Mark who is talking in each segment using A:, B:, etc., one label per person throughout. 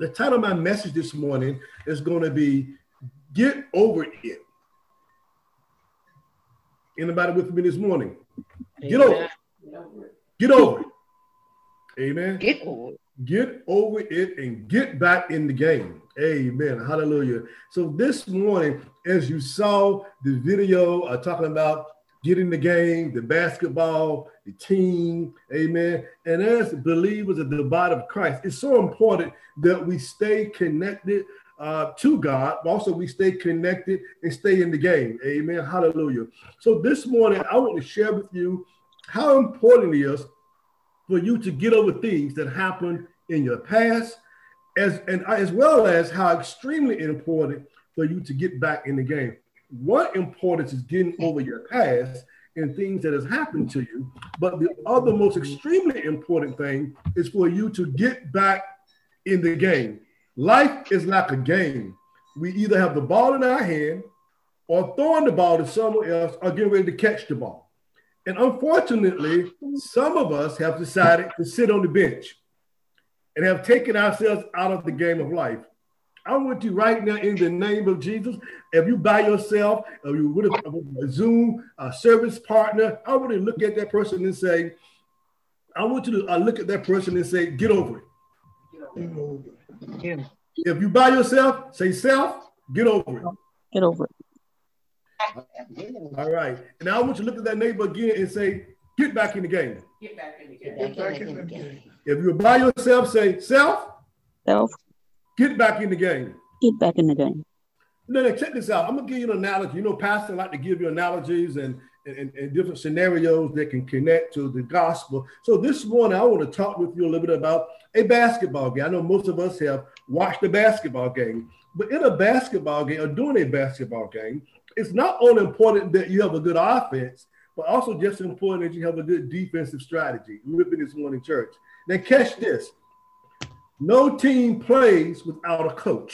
A: The title of my message this morning is going to be Get Over It. Anybody with me this morning? Get over it. Get over it. Amen.
B: Get over it.
A: Get over it and get back in the game. Amen. Hallelujah. So this morning, as you saw the video talking about getting the game, the basketball, the team, amen. And as believers of the body of Christ, it's so important that we stay connected to God, but also we stay connected and stay in the game. Amen. Hallelujah. So this morning, I want to share with you how important it is for you to get over things that happened in your past, as well as how extremely important for you to get back in the game. What importance is getting over your past and things that has happened to you, but the other most extremely important thing is for you to get back in the game. Life is like a game. We either have the ball in our hand or throwing the ball to someone else or getting ready to catch the ball. And unfortunately, some of us have decided to sit on the bench and have taken ourselves out of the game of life. I want you right now in the name of Jesus, if you by yourself, or you with a Zoom service partner, I want you to look at that person and say, I want you to look at that person and say, get over it.
B: Yeah.
A: If you by yourself, say self, get over it.
C: Get over it.
A: All right. And now I want you to look at that neighbor again and say, get back in the game.
B: Get back in the game. Get back in the game.
A: If you're by yourself, say self, get back in the game.
C: Get back in the game.
A: Now, check this out. I'm going to give you an analogy. You know, Pastor like to give you analogies and different scenarios that can connect to the gospel. So this morning, I want to talk with you a little bit about a basketball game. I know most of us have watched a basketball game, but in a basketball game or during a basketball game, it's not only important that you have a good offense, but also just important that you have a good defensive strategy. We've been this morning, church. Now, catch this. No team plays without a coach.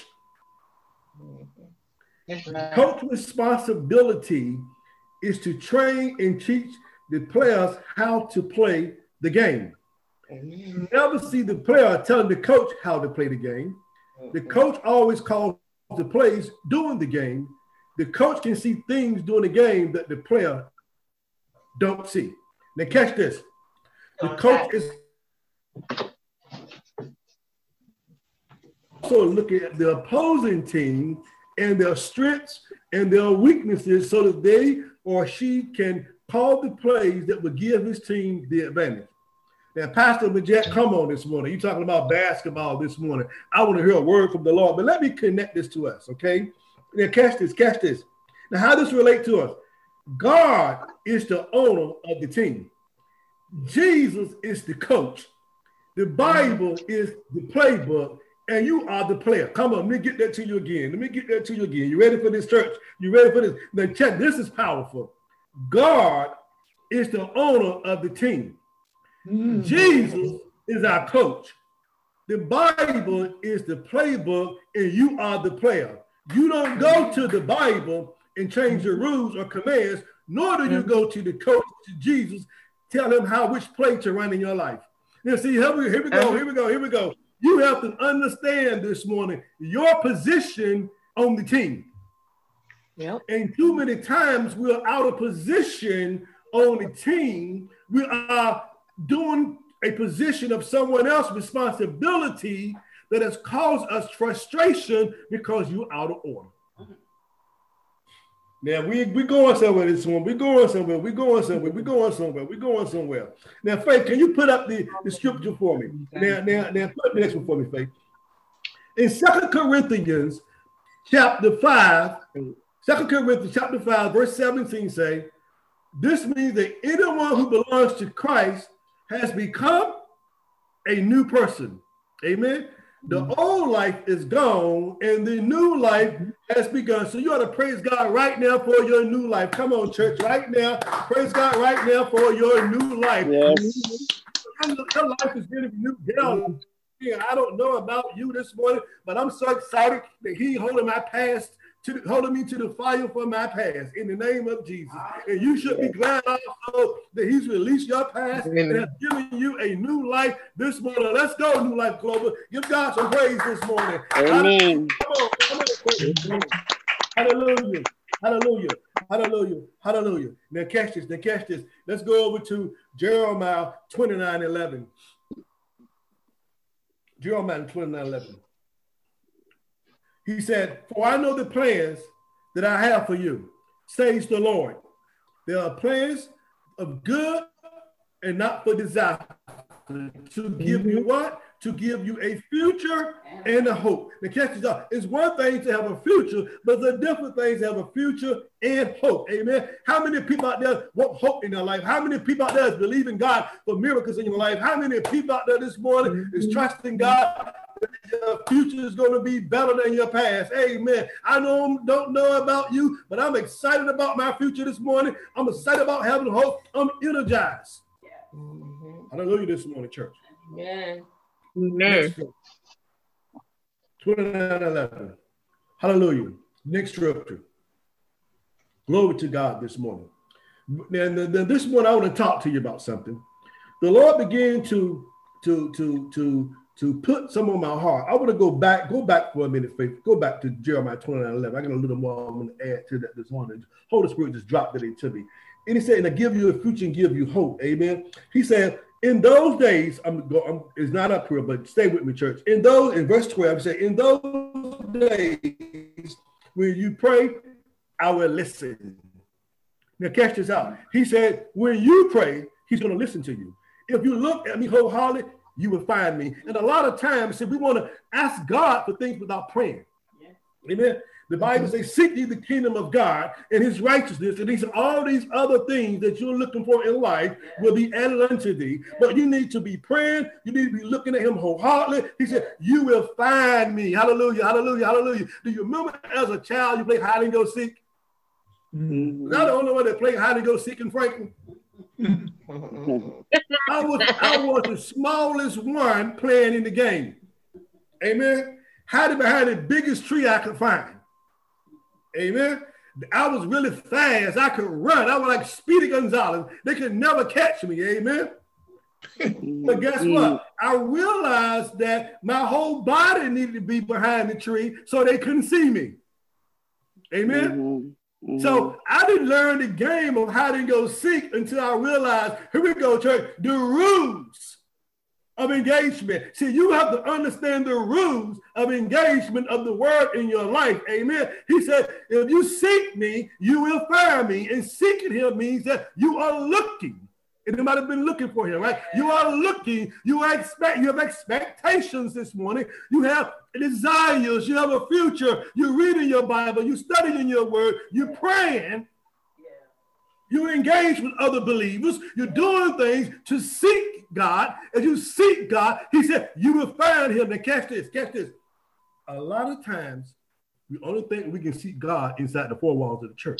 A: Coach responsibility is to train and teach the players how to play the game. You never see the player telling the coach how to play the game. The coach always calls the plays during the game. The coach can see things during the game that the player don't see. Now catch this. The coach is also looking at the opposing team and their strengths and their weaknesses so that they or she can call the plays that would give his team the advantage. Now, Pastor Majette, come on this morning. You're talking about basketball this morning. I want to hear a word from the Lord, but let me connect this to us, okay? Now, catch this. Now, how does this relate to us? God is the owner of the team. Jesus is the coach. The Bible is the playbook, and you are the player. Come on, let me get that to you again. You ready for this, church? You ready for this? Now, check, this is powerful. God is the owner of the team. Jesus is our coach. The Bible is the playbook, and you are the player. You don't go to the Bible and change your rules or commands, nor do you go to the coach, to Jesus, tell him which play to run in your life. Now, see, here we go. You have to understand this morning your position on the team.
B: Yep.
A: And too many times we're out of position on the team. We are doing a position of someone else's responsibility that has caused us frustration because you're out of order. Now, we going somewhere this one. We're going somewhere. Now, Faith, can you put up the scripture for me? Now, put up the next one for me, Faith. In 2 Corinthians chapter 5, verse 17 say, this means that anyone who belongs to Christ has become a new person. Amen. The old life is gone and the new life has begun. So you ought to praise God right now for your new life. Come on, church, right now. Praise God right now for your new life.
C: Yes.
A: Your life is really new. I don't know about you this morning, but I'm so excited that he holding my past holding me to the fire for my past in the name of Jesus. And you should be glad also that he's released your past and has given you a new life this morning. Let's go, New Life Global. Give God some praise this morning.
C: Amen.
A: Come on. Hallelujah. Hallelujah. Hallelujah. Hallelujah. Now catch this. Let's go over to Jeremiah 29:11. Jeremiah 29:11. He said, for I know the plans that I have for you, says the Lord. There are plans of good and not for disaster, to give you what? To give you a future and a hope. The catch is up. It's one thing to have a future, but it's a different thing to have a future and hope. Amen. How many people out there want hope in their life? How many people out there is believing God for miracles in your life? How many people out there this morning is trusting God? Your future is going to be better than your past. Amen. I don't know about you, but I'm excited about my future this morning. I'm excited about having hope. I'm energized. Hallelujah this morning, church.
B: Amen.
A: 29:11. Hallelujah. Next scripture. Glory to God this morning. And this morning I want to talk to you about something. The Lord began to put some on my heart. I want to go back for a minute, Faith. Go back to Jeremiah 29:11. I got a little more I'm going to add to that this morning. Holy Spirit just dropped it into me. And he said, and I give you a future and give you hope. Amen. He said, in those days, it's not up here, but stay with me, church. In verse 12, he said, in those days, when you pray, I will listen. Now catch this out. He said, when you pray, he's going to listen to you. If you look at me wholeheartedly, you will find me. And a lot of times, we want to ask God for things without praying. Yeah. Amen. The Bible says, seek ye the kingdom of God and his righteousness, and all these other things that you're looking for in life will be added unto thee. But you need to be praying. You need to be looking at him wholeheartedly. He said, you will find me. Hallelujah, hallelujah, hallelujah. Do you remember as a child you played hide and go seek? Mm-hmm. I don't know where they play hide and go seek in Franklin. I was the smallest one playing in the game. Amen. Hiding behind the biggest tree I could find. Amen. I was really fast. I could run. I was like Speedy Gonzalez. They could never catch me. Amen. But guess what? I realized that my whole body needed to be behind the tree so they couldn't see me. Amen. So I didn't learn the game of hide and go seek until I realized, here we go, church, the rules of engagement. See, you have to understand the rules of engagement of the word in your life. Amen. He said, if you seek me, you will find me. And seeking him means that you are looking. And you might have been looking for him, right? You are looking. You have expectations this morning. You have desires. You have a future. You're reading your Bible. You're studying your word. You're praying. You engage with other believers. You're doing things to seek God. As you seek God, he said, you will find him. And catch this. A lot of times, we only think we can seek God inside the four walls of the church.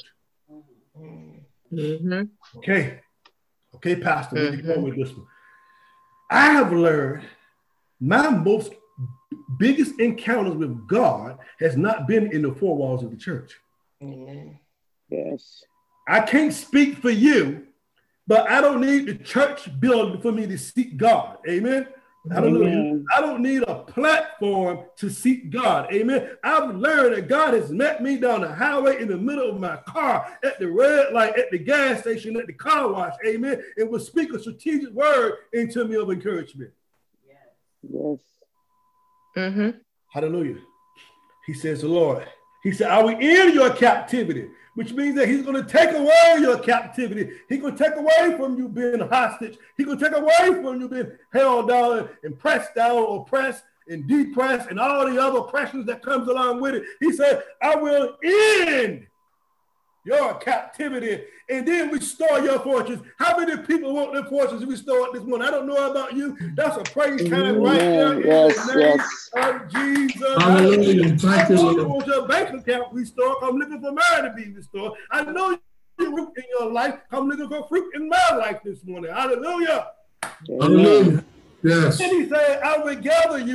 A: Mm-hmm. Okay, Pastor, where you go with this one? I have learned my most biggest encounters with God has not been in the four walls of the church. Mm-hmm.
C: Yes.
A: I can't speak for you, but I don't need the church building for me to seek God. Amen. Hallelujah. I don't need a platform to seek God. Amen. I've learned that God has met me down the highway in the middle of my car, at the red light, at the gas station, at the car wash. Amen. And will speak a strategic word into me of encouragement.
C: Yes.
B: Mm-hmm.
A: Hallelujah. He says, the Lord, he said, are we in your captivity? Which means that he's going to take away your captivity. He's going to take away from you being hostage. He's going to take away from you being held down and pressed down, oppressed and depressed and all the other oppressions that comes along with it. He said, I will end your captivity and then restore your fortunes. How many people want their fortunes restored this morning? I don't know about you. That's a praise time right there.
C: Yes,
A: in the name of Jesus.
D: Hallelujah. Thank you,
A: I
D: Lord.
A: want your bank account restored. I'm looking for mine to be restored. I know you fruit in your life. I'm looking for fruit in my life this morning. Hallelujah.
D: Hallelujah. Yes.
A: And he said, I will gather you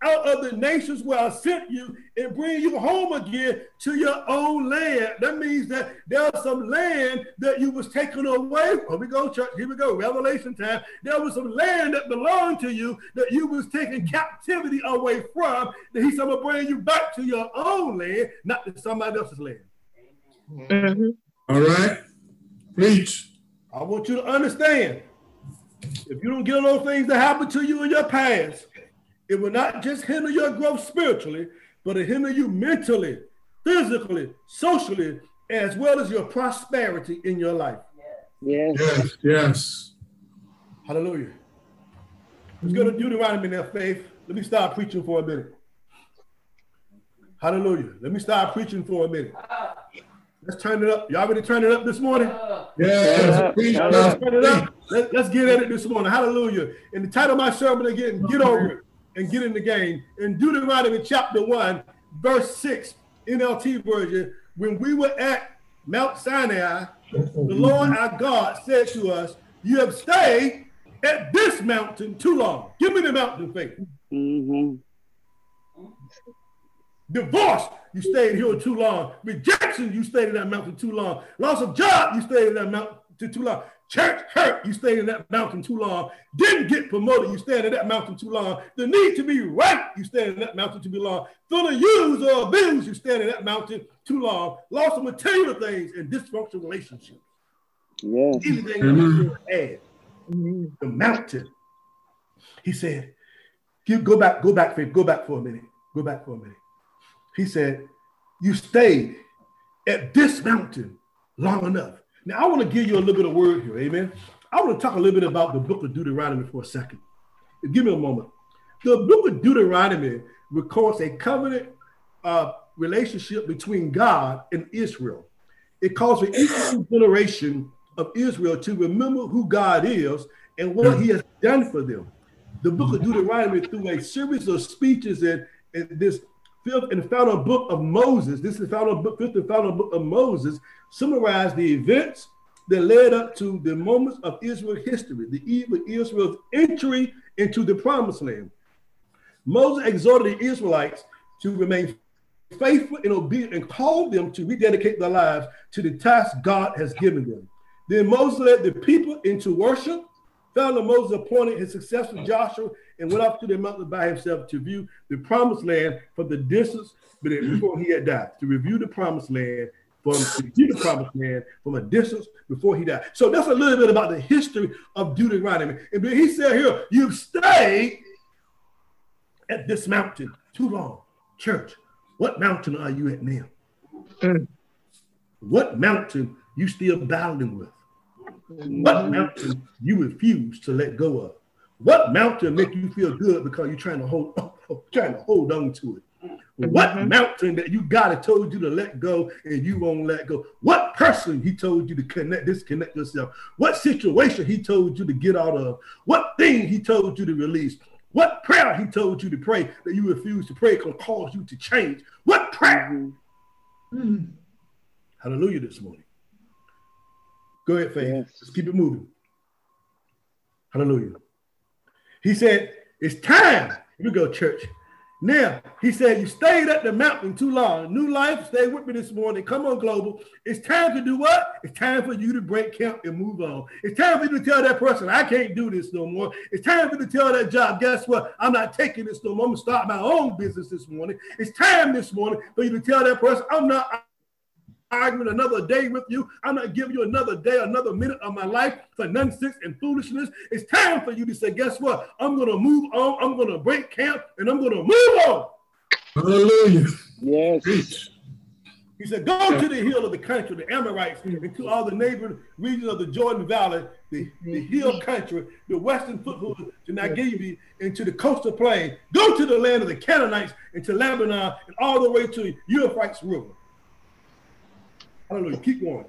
A: out of the nations where I sent you and bring you home again to your own land. That means that there's some land that you was taken away. Here we go, church. Here we go. Revelation time. There was some land that belonged to you that you was taking captivity away from. That he said, I'm going to bring you back to your own land, not to somebody else's land.
B: Mm-hmm.
D: All right. Preach.
A: I want you to understand, if you don't get on those things that happened to you in your past, it will not just hinder your growth spiritually, but it hinder you mentally, physically, socially, as well as your prosperity in your life.
C: Yes.
D: Yes. Yes.
A: Hallelujah. Let's go to Deuteronomy now, Faith. Let me start preaching for a minute. Hallelujah. Let me start preaching for a minute. Let's turn it up. Y'all ready to turn it up this morning?
D: Yes. Preach.
A: Let's turn it up. Let's get at it this morning. Hallelujah. And the title of my sermon again, Get Over It and Get in the Game. In Deuteronomy chapter 1, verse 6, NLT version, when we were at Mount Sinai, the Lord our God said to us, you have stayed at this mountain too long. Give me the mountain, Faith.
C: Mm-hmm.
A: Divorce, you stayed here too long. Rejection, you stayed in that mountain too long. Loss of job, you stayed in that mountain too long. Church hurt, you stayed in that mountain too long. Didn't get promoted, you stayed in that mountain too long. The need to be right, you stayed in that mountain too long. Feeling used or abused, you stayed in that mountain too long. Loss of material things and dysfunctional relationships.
C: Yes.
A: Anything you add. The mountain. He said, go back, Faith, go back for a minute. Go back for a minute. He said, you stayed at this mountain long enough. Now, I want to give you a little bit of word here, amen? I want to talk a little bit about the book of Deuteronomy for a second. Give me a moment. The book of Deuteronomy records a covenant relationship between God and Israel. It calls for each generation of Israel to remember who God is and what he has done for them. The book of Deuteronomy, through a series of speeches in this fifth and final book of Moses, fifth and final book of Moses, summarized the events that led up to the moments of Israel's history, the eve of Israel's entry into the promised land. Moses exhorted the Israelites to remain faithful and obedient and called them to rededicate their lives to the task God has given them. Then Moses led the people into worship. Finally, Moses appointed his successor Joshua and went up to the mountain by himself to view the promised land from the distance before he had died. To review the promised land from a distance before he died. So that's a little bit about the history of Deuteronomy. And he said here, you've stayed at this mountain too long. Church, what mountain are you at now? What mountain you still battling with? What mountain you refuse to let go of? What mountain make you feel good because you're trying to hold on to it? What mountain that you God had told you to let go and you won't let go? What person he told you to disconnect yourself? What situation he told you to get out of? What thing he told you to release? What prayer he told you to pray that you refuse to pray can cause you to change? What prayer? Hallelujah this morning. Go ahead, Faith.
C: Yes.
A: Let's keep it moving. Hallelujah. He said, it's time. Here we go, church. Now, he said, you stayed at the mountain too long. New life, stay with me this morning. Come on, Global. It's time to do what? It's time for you to break camp and move on. It's time for you to tell that person, I can't do this no more. It's time for you to tell that job, guess what? I'm not taking this no more. I'm going to start my own business this morning. It's time this morning for you to tell that person, I'm not arguing another day with you. I'm not giving you another day, another minute of my life for nonsense and foolishness. It's time for you to say, guess what? I'm going to move on. I'm going to break camp and I'm going to move on.
D: Hallelujah.
C: Yes.
A: He said, go to the hill of the country, the Amorites, and to all the neighboring regions of the Jordan Valley, the hill country, the western foothill to Negev, and to the coastal plain. Go to the land of the Canaanites and to Lebanon and all the way to Euphrates River. Hallelujah. Keep going.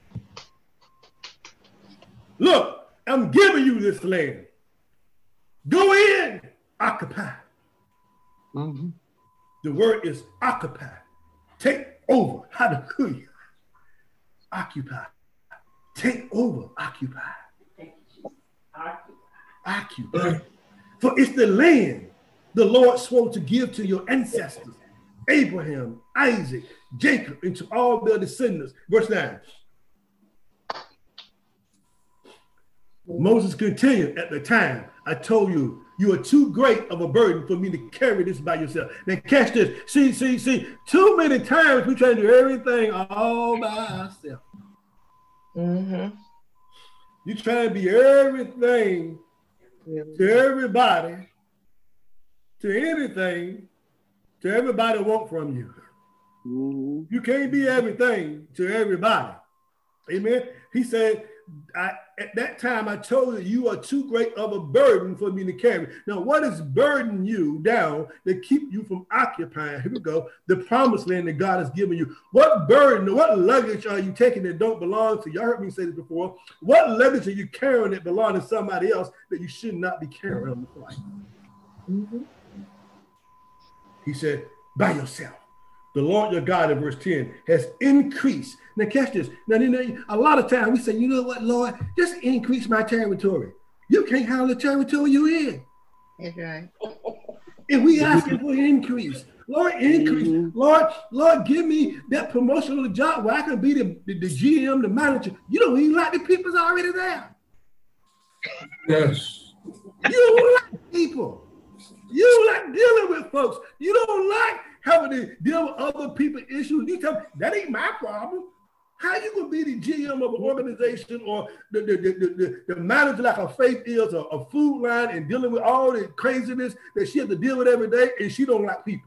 A: Look, I'm giving you this land. Go in, occupy. The word is occupy. Take over. Hallelujah. Occupy. Take over. Occupy. Occupy. For it's the land the Lord swore to give to your ancestors, Abraham, Isaac, Jacob, and to all their descendants. Verse 9. Moses continued, at the time I told you, you are too great of a burden for me to carry this by yourself. Now catch this. See, too many times we try to do everything all by ourselves.
B: Mm-hmm.
A: You try to be everything to everybody, to anything, to everybody want from you.
C: Mm-hmm.
A: You can't be everything to everybody. Amen. He said, at that time I told you are too great of a burden for me to carry. Now, what is burdening you down to keep you from occupying? Here we go. The promised land that God has given you. What burden, what luggage are you taking that don't belong to you? Y'all heard me say this before. What luggage are you carrying that belongs to somebody else that you should not be carrying on the flight?
B: Mm-hmm.
A: He said, by yourself. The Lord your God, in verse 10, has increased. Now catch this. Now, a lot of times we say, you know what, Lord, just increase my territory. You can't handle the territory you're in.
B: That's right.
A: And we asking for increase. Lord, increase.
C: Mm-hmm.
A: Lord, give me that promotion on the job where I can be the GM, the manager. You don't even like the people's already there.
D: Yes.
A: You don't like people. You don't like dealing with folks. You don't like having to deal with other people's issues. You tell me, that ain't my problem. How you gonna be the GM of an organization or the manager like a Faith is a food line and dealing with all the craziness that she has to deal with every day and she don't like people?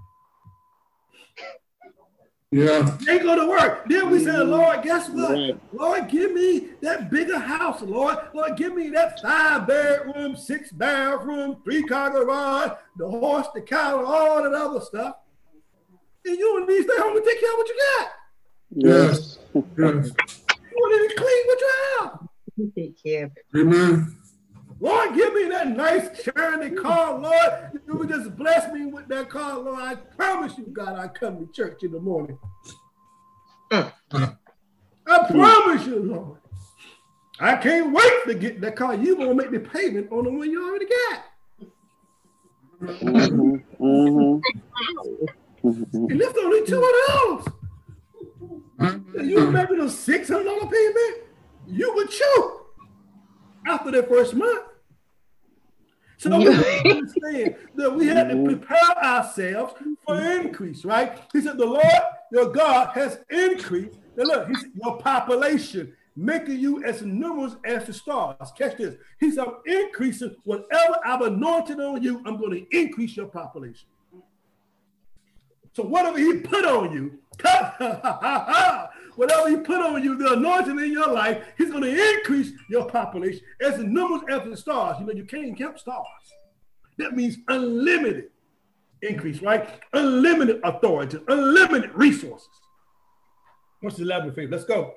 D: Yeah.
A: They go to work. Then we say, Lord, guess what?
C: Right.
A: Lord, give me that bigger house, Lord. Lord, give me that 5-bedroom, 6-bathroom, 3-car garage, the horse, the cow, all that other stuff. And you want to stay home and take care of what you got.
D: Yes. Yes.
A: You want to clean what you have.
B: You take care of it.
D: Amen.
A: Lord, give me that nice shiny car, Lord. You would just bless me with that car, Lord. I promise you, God, I come to church in the morning. I promise you, Lord. I can't wait to get that car. You gonna make the payment on the one you already got.
C: Mm-hmm. Mm-hmm.
A: And that's only $200. You making a $600 payment? You would choke after that first month. So we understand that we had to prepare ourselves for increase, right? He said, the Lord, your God, has increased. Now look, he said, your population, making you as numerous as the stars. Catch this. He said, I'm increasing whatever I've anointed on you, I'm going to increase your population. So whatever he put on you, whatever he put on you, the anointing in your life, he's going to increase your population as the numbers as the stars. You know, you can't count stars. That means unlimited increase, right? Unlimited authority, unlimited resources. What's the 11th faith? Let's go.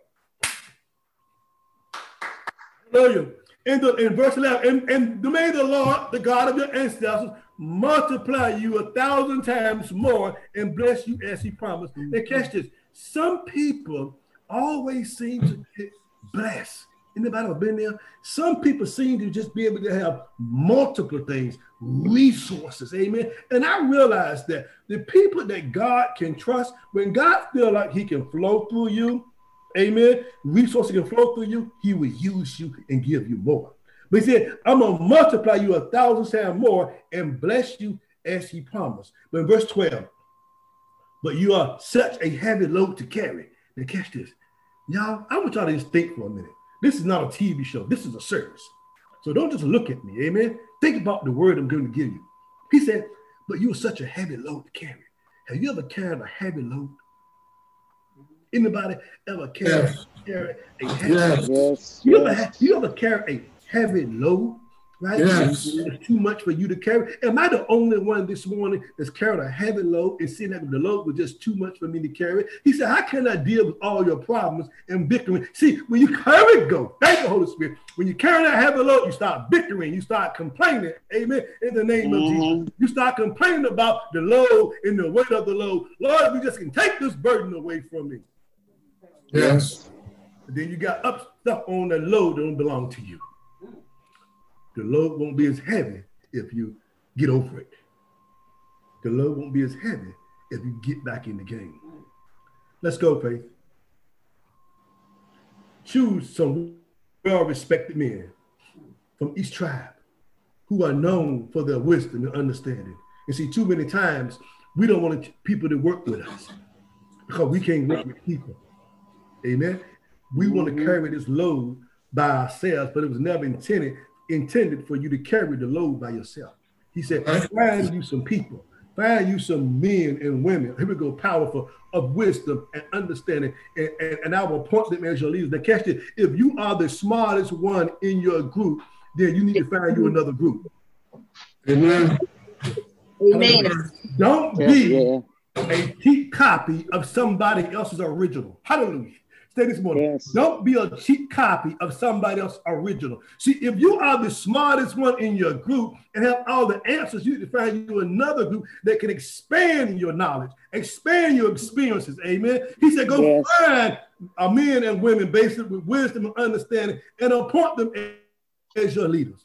A: Hallelujah. In verse 11, and may the Lord, the God of your ancestors, multiply you 1,000 times more and bless you as he promised. Now catch this. Some people always seem to get blessed. Anybody ever been there? Some people seem to just be able to have multiple things, resources, amen. And I realized that the people that God can trust, when God feels like he can flow through you, amen, resources can flow through you, he will use you and give you more. But he said, I'm going to multiply you 1,000 times more and bless you as he promised. But in verse 12, but you are such a heavy load to carry. Now catch this. Y'all, I want y'all to just think for a minute. This is not a TV show. This is a service. So don't just look at me, amen? Think about the word I'm going to give you. He said, but you are such a heavy load to carry. Have you ever carried a heavy load? Anybody ever carry a heavy load?
C: Yes.
A: You ever carry a heavy load, right?
D: Yes.
A: It's too much for you to carry. Am I the only one this morning that's carrying a heavy load and seeing that the load was just too much for me to carry? He said, how can I deal with all your problems and bickering? See, when you carry go, thank you, Holy Spirit. When you carry that heavy load, you start bickering, you start complaining, amen, in the name of Jesus. You start complaining about the load and the weight of the load. Lord, if you just can take this burden away from me.
D: Yes.
A: But then you got up stuff on the load that don't belong to you. The load won't be as heavy if you get over it. the load won't be as heavy if you get back in the game. Let's go, Faith. Choose some well-respected men from each tribe who are known for their wisdom and understanding. And see, too many times, we don't want people to work with us because we can't work with people. Amen. We want to carry this load by ourselves, but it was never intended for you to carry the load by yourself. He said, find you some people, find you some men and women. Here we go, powerful of wisdom and understanding, and I will appoint them as your leaders. Now catch this. If you are the smartest one in your group, then you need to find you another group.
D: Amen.
B: Amen.
A: Don't be a cheap copy of somebody else's original. Hallelujah. Say this morning.
C: Yes.
A: Don't be a cheap copy of somebody else's original. See, if you are the smartest one in your group and have all the answers, you need to find you another group that can expand your knowledge, expand your experiences. Amen. He said, go find men and women based with wisdom and understanding and appoint them as your leaders.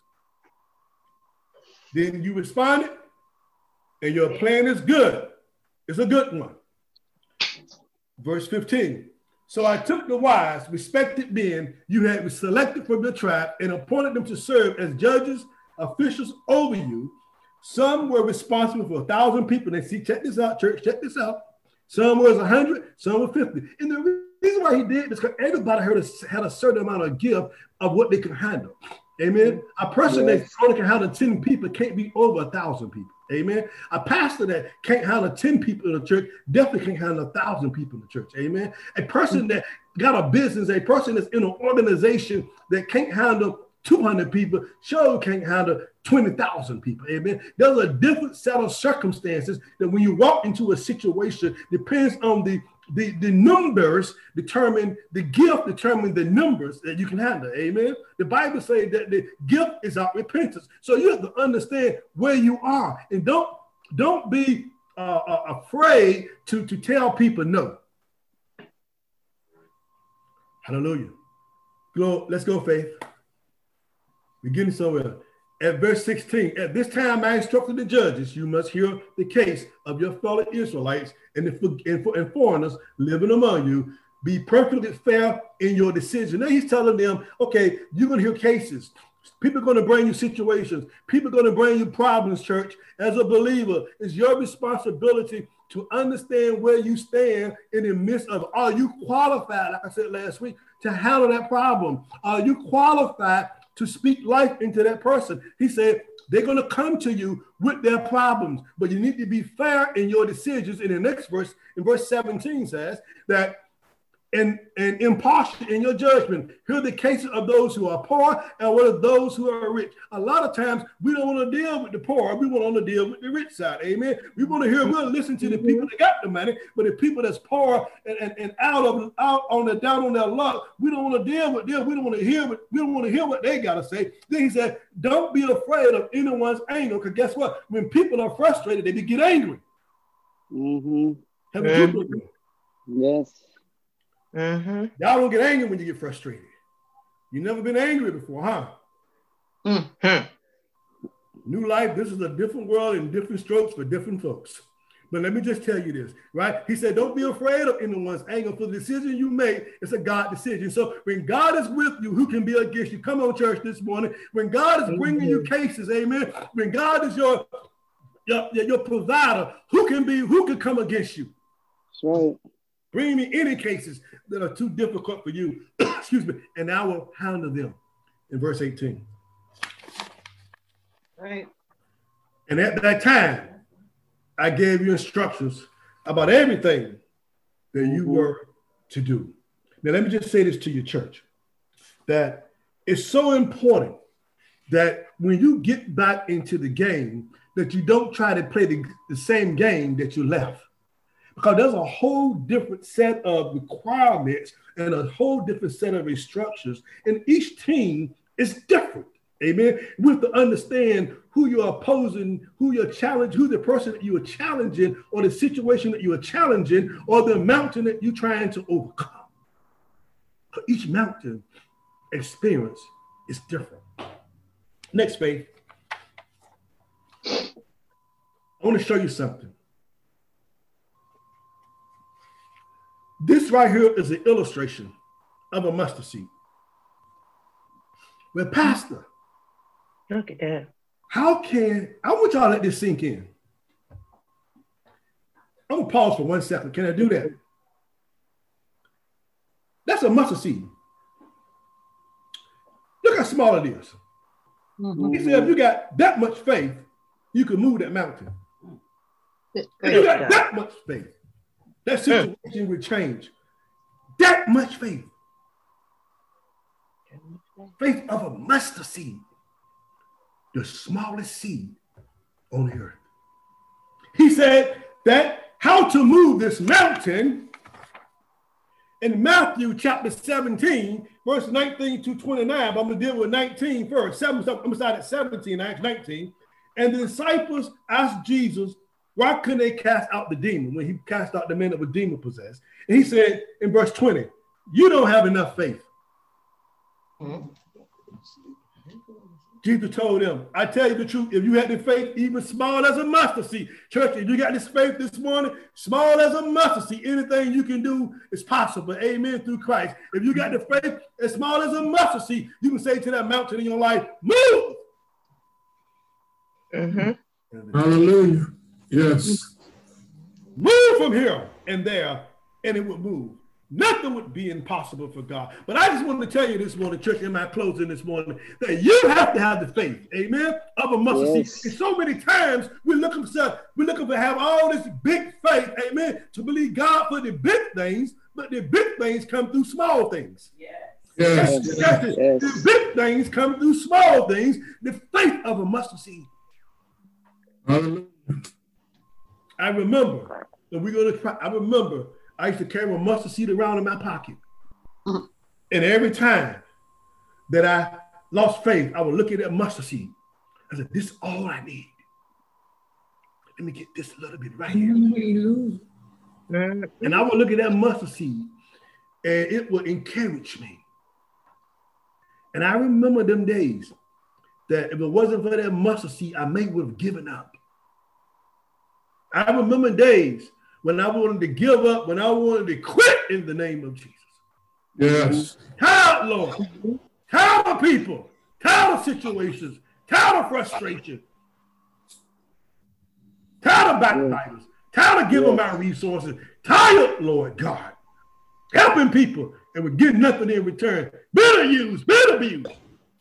A: Then you responded, and your plan is good. It's a good one. Verse 15. So I took the wise, respected men you had selected from your tribe and appointed them to serve as judges, officials over you. Some were responsible for 1,000 people. And see, check this out, church, check this out. Some was 100, some were 50. And the reason why he did this, because everybody had a certain amount of gift of what they could handle. Amen. A person that only can handle 10 people can't be over 1,000 people. Amen. A pastor that can't handle 10 people in the church definitely can't handle 1,000 people in the church. Amen. A person that got a business, a person that's in an organization that can't handle 200 people, sure can't handle 20,000 people. Amen. There's a different set of circumstances that when you walk into a situation, depends on the numbers determine the gift, determine the numbers that you can handle. Amen. The Bible says that the gift is our repentance. So you have to understand where you are, and don't be afraid to tell people no. Hallelujah. Let's go, Faith. We're getting somewhere. At verse 16, at this time I instructed the judges, you must hear the case of your fellow Israelites and foreigners living among you. Be perfectly fair in your decision. Now he's telling them, okay, you're going to hear cases. People are going to bring you situations. People are going to bring you problems, church. As a believer, it's your responsibility to understand where you stand in the midst of, are you qualified, like I said last week, to handle that problem? Are you qualified to speak life into that person? He said, they're going to come to you with their problems, but you need to be fair in your decisions. In the next verse, in verse 17 says that, and impartial in your judgment. Hear the cases of those who are poor and what of those who are rich. A lot of times we don't want to deal with the poor. We want to deal with the rich side. Amen. We want to hear, we'll listen to the people that got the money, but the people that's poor and down on their luck, we don't want to deal with them. We don't want to hear what they got to say. Then he said, don't be afraid of anyone's anger, because guess what? When people are frustrated, they get angry. Have a good
C: Yes.
B: Mm-hmm.
A: Y'all don't get angry when you get frustrated. You never been angry before, huh?
B: Mm-hmm.
A: New life, this is a different world and different strokes for different folks. But let me just tell you this, right? He said, don't be afraid of anyone's anger, for the decision you make is a God decision. So when God is with you, who can be against you? Come on, church, this morning. When God is bringing you cases, amen. When God is your provider, who can come against you?
C: That's right.
A: Bring me any cases that are too difficult for you, excuse me, and I will handle them. In verse 18.
B: Right.
A: And at that time, I gave you instructions about everything that you were to do. Now, let me just say this to your church, that it's so important that when you get back into the game, that you don't try to play the same game that you left. Because there's a whole different set of requirements and a whole different set of instructions. And each team is different. Amen. We have to understand who you're opposing, who you're challenging, who the person that you are challenging, or the situation that you are challenging, or the mountain that you're trying to overcome. Each mountain experience is different. Next, Faith. I want to show you something. This right here is an illustration of a mustard seed. Well, Pastor,
B: Look at that.
A: I want y'all to let this sink in. I'm going to pause for 1 second. Can I do that? That's a mustard seed. Look how small it is.
C: Mm-hmm.
A: He said, if you got that much faith, you can move that mountain. If you got that much faith, that situation will change. That much faith. Faith of a mustard seed. The smallest seed on the earth. He said that how to move this mountain in Matthew chapter 17, verse 19 to 29. I'm going to deal with 19 first. I'm going to start at 17, actually 19. And the disciples asked Jesus, why couldn't they cast out the demon when he cast out the man that was demon possessed? And he said in verse 20, you don't have enough faith. Mm-hmm. Jesus told them, I tell you the truth, if you had the faith even small as a mustard seed, church, if you got this faith this morning, small as a mustard seed, anything you can do is possible. Amen, through Christ. If you got the faith as small as a mustard seed, you can say to that mountain in your life, move.
B: Mm-hmm.
D: Hallelujah. Yes.
A: Move from here and there, and it would move. Nothing would be impossible for God. But I just want to tell you this morning, church, in my closing this morning, that you have to have the faith, amen, of a mustard seed. And so many times we're looking for have all this big faith, amen, to believe God for the big things, but the big things come through small things.
D: Yes.
A: The big things come through small things, the faith of a mustard seed.
D: Hallelujah.
A: I remember I used to carry a mustard seed around in my pocket. And every time that I lost faith, I would look at that mustard seed. I said, this is all I need. Let me get this a little bit right here. And I would look at that mustard seed and it would encourage me. And I remember them days that if it wasn't for that mustard seed, I may would have given up. I remember days when I wanted to give up, when I wanted to quit in the name of Jesus.
D: Yes.
A: Tired, Lord. Tired of people. Tired of situations. Tired of frustration. Tired of backbiters. Tired of giving my resources. Tired, Lord God. Helping people and we're getting nothing in return. Bitter used, bitter abused.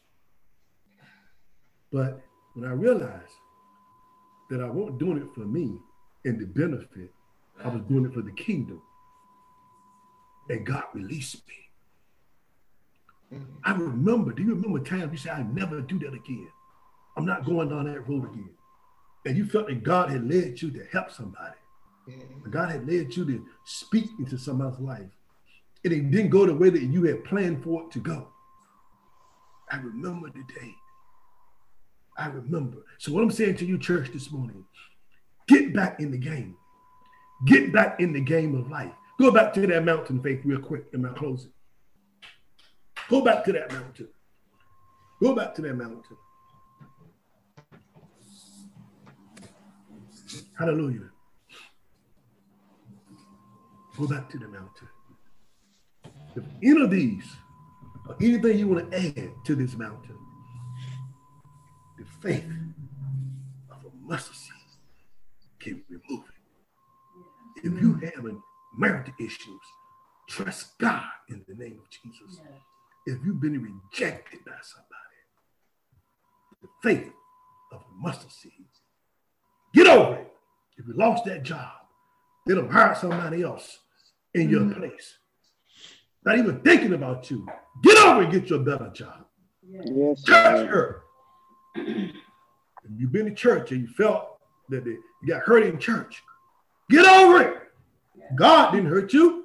A: But when I realized that I wasn't doing it for me and the benefit, I was doing it for the kingdom. And God released me. I remember, do you remember times you said, I'd never do that again? I'm not going down that road again. And you felt that God had led you to help somebody. God had led you to speak into somebody's life. And it didn't go the way that you had planned for it to go. I remember the day. I remember. So what I'm saying to you, church, this morning, get back in the game. Get back in the game of life. Go back to that mountain, faith, real quick in my closing. Go back to that mountain. Go back to that mountain. Hallelujah. Go back to the mountain. If any of these or anything you want to add to this mountain, the faith of a mustard seed can remove it. If you have marital issues, trust God in the name of Jesus. If you've been rejected by somebody, the faith of a mustard seed, get over it. If you lost that job, they don't hire somebody else in your place. Not even thinking about you. Get over and get you a better job.
C: Yes.
A: Church hurt. If you've been to church and you felt that you got hurt in church, get over it. God didn't hurt you.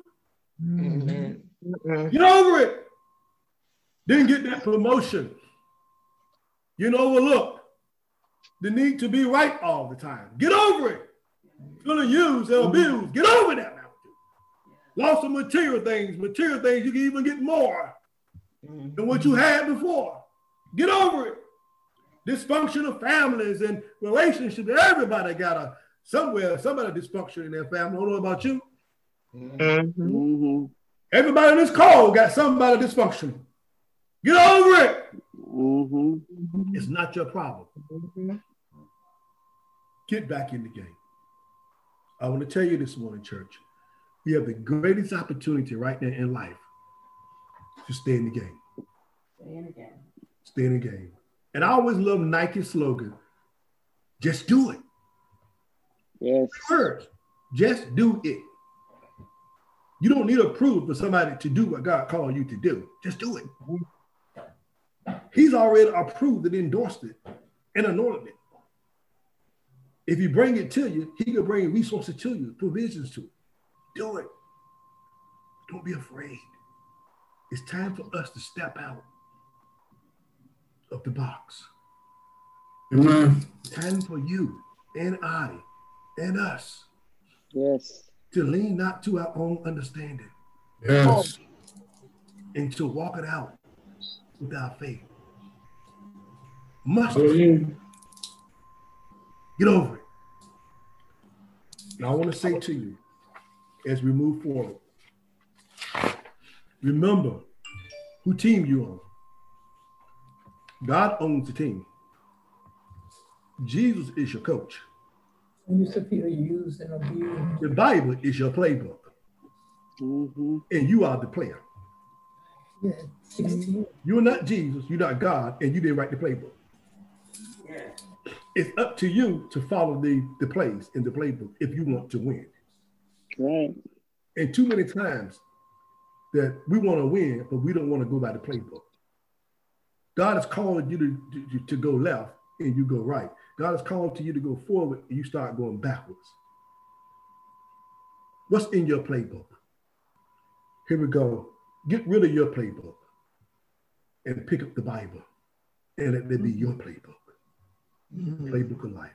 A: Get over it. Didn't get that promotion. You didn't overlook the need to be right all the time. Get over it. Feeling used and abused. Get over that mountain. Lost some material things you can even get more than what you had before. Get over it. Dysfunctional families and relationships. Everybody got somewhere, somebody dysfunction in their family. I don't know about you.
B: Mm-hmm.
C: Mm-hmm.
A: Everybody in this call got somebody dysfunction. Get over it.
C: Mm-hmm.
A: It's not your problem.
B: Mm-hmm.
A: Get back in the game. I want to tell you this morning, church, we have the greatest opportunity right now in life to stay in the game.
E: Stay in the game.
A: Stay in the game. And I always love Nike's slogan, just do it.
C: Yes.
A: First, just do it. You don't need approval for somebody to do what God called you to do. Just do it. He's already approved and endorsed it and anointed it. If you bring it to you, he can bring resources to you, provisions to it. Do it. Don't be afraid. It's time for us to step out of the box.
D: Amen.
A: It's time for you and I and us
C: Yes.
A: to lean not to our own understanding
D: Yes.
A: and to walk it out with our faith. Must
D: Hallelujah.
A: get over it. And I want to say to you, as we move forward, remember who team you on. God owns the team. Jesus is your coach.
F: You used to feel used and abused.
A: The Bible is your playbook,
C: Mm-hmm.
A: and you are the player.
F: Yeah, 16.
A: You're not Jesus, you're not God, and you didn't write the playbook.
E: Yeah.
A: It's up to you to follow the plays in the playbook if you want to win.
C: Right.
A: And too many times that we want to win, but we don't want to go by the playbook. God is calling you to go left and you go right. God is calling to you to go forward and you start going backwards. What's in your playbook? Here we go. Get rid of your playbook and pick up the Bible and let it be your playbook. Playbook of life.